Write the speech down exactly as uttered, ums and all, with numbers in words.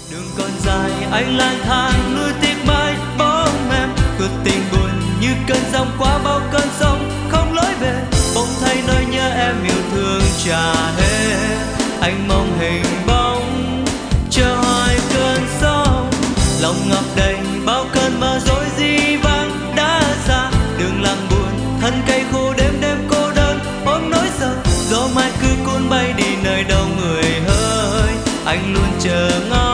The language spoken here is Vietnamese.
Đường còn dài anh lang thang nuối tiếc mãi bóng em, cuộc tình buồn như cơn giông qua bao cơn sông không lối về. Bỗng thấy nỗi nhớ em yêu thương trả hết, anh mong hình bóng chờ hoài cơn sóng. Lòng ngập đầy bao cơn mơ dối dĩ vãng đã xa, đường làng buồn thân cây khô đêm đêm cô đơn ôm nỗi sợ. Gió mai cứ cuốn bay đi nơi đâu người hỡi, anh luôn chờ ngóng